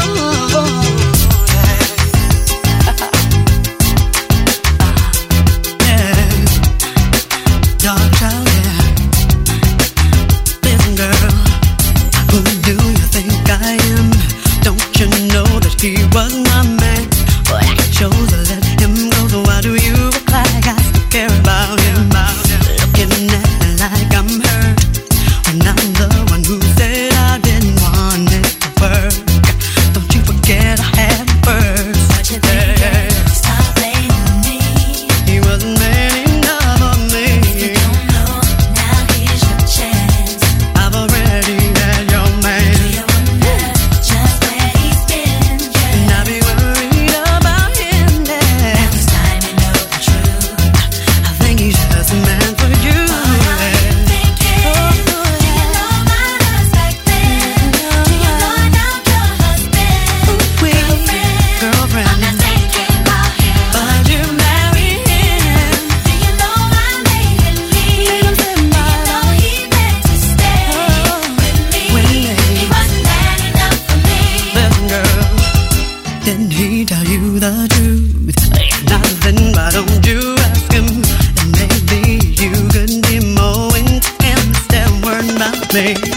Yeah. Dark Child, yeah. Listen, girl, who do you think I am? Don't you know that he was my man? But I chose to let him go, so why do you act like I still care about him? Looking at me like I'm hurt, when I'm the one who said I didn't want it to work. Don't you forget I had him first. But you think yeah. Stop blaming me. He wasn't man enough for me. You don't know, now here's your chance. I've already had your man. Do you wonder just where he's been? Yeah. And I'll be worried about him then. Now it's time you know the truth. I think he's just a man for you. Oh, how you thinking? Oh, do you know about us back then? Do you know now your husband? Ooh, we girlfriend, girlfriend. I'm not thinking about him, but you marry him. Do you know I made him leave? Do you know he meant to stay with me? He wasn't man enough for me. Listen, girl, didn't he tell you the truth? If not, then why don't you ask him? And maybe you could be more intense than word about me.